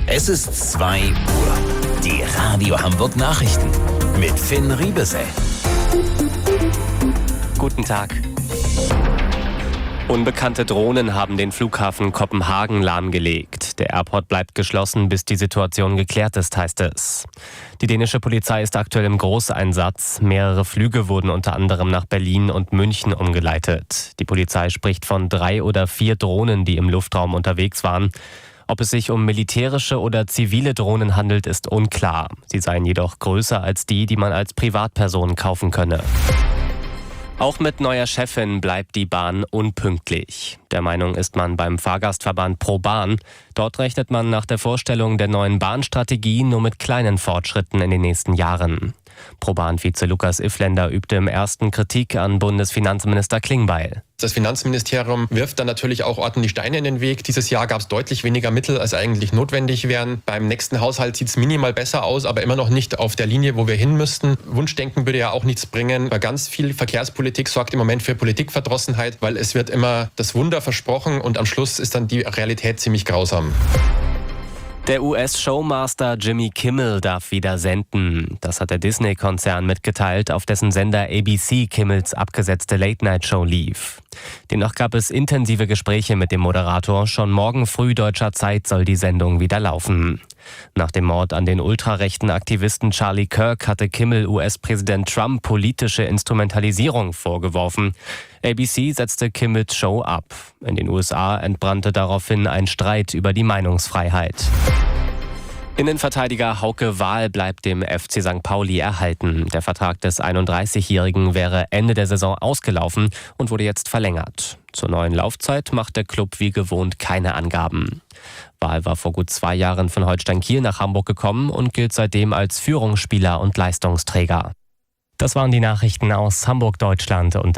Es ist 2 Uhr. Die Radio Hamburg Nachrichten mit Finn Riebesell. Guten Tag. Unbekannte Drohnen haben den Flughafen Kopenhagen lahmgelegt. Der Airport bleibt geschlossen, bis die Situation geklärt ist, heißt es. Die dänische Polizei ist aktuell im Großeinsatz. Mehrere Flüge wurden unter anderem nach Berlin und München umgeleitet. Die Polizei spricht von 3 oder 4 Drohnen, die im Luftraum unterwegs waren. Ob es sich um militärische oder zivile Drohnen handelt, ist unklar. Sie seien jedoch größer als die man als Privatperson kaufen könne. Auch mit neuer Chefin bleibt die Bahn unpünktlich. Der Meinung ist man beim Fahrgastverband ProBahn. Dort rechnet man nach der Vorstellung der neuen Bahnstrategie nur mit kleinen Fortschritten in den nächsten Jahren. ProBahn-Vize Lukas Iffländer übte im ersten Kritik an Bundesfinanzminister Klingbeil. Das Finanzministerium wirft dann natürlich auch ordentlich Steine in den Weg. Dieses Jahr gab es deutlich weniger Mittel, als eigentlich notwendig wären. Beim nächsten Haushalt sieht es minimal besser aus, aber immer noch nicht auf der Linie, wo wir hin müssten. Wunschdenken würde ja auch nichts bringen. Weil ganz viel Verkehrspolitik sorgt im Moment für Politikverdrossenheit, weil es wird immer das Wunder versprochen und am Schluss ist dann die Realität ziemlich grausam. Der US-Showmaster Jimmy Kimmel darf wieder senden. Das hat der Disney-Konzern mitgeteilt, auf dessen Sender ABC Kimmels abgesetzte Late-Night-Show lief. Demnach gab es intensive Gespräche mit dem Moderator. Schon morgen früh deutscher Zeit soll die Sendung wieder laufen. Nach dem Mord an den ultrarechten Aktivisten Charlie Kirk hatte Kimmel US-Präsident Trump politische Instrumentalisierung vorgeworfen. ABC setzte Kimmels Show ab. In den USA entbrannte daraufhin ein Streit über die Meinungsfreiheit. Innenverteidiger Hauke Wahl bleibt dem FC St. Pauli erhalten. Der Vertrag des 31-Jährigen wäre Ende der Saison ausgelaufen und wurde jetzt verlängert. Zur neuen Laufzeit macht der Club wie gewohnt keine Angaben. Wahl war vor gut 2 Jahren von Holstein Kiel nach Hamburg gekommen und gilt seitdem als Führungsspieler und Leistungsträger. Das waren die Nachrichten aus Hamburg, Deutschland und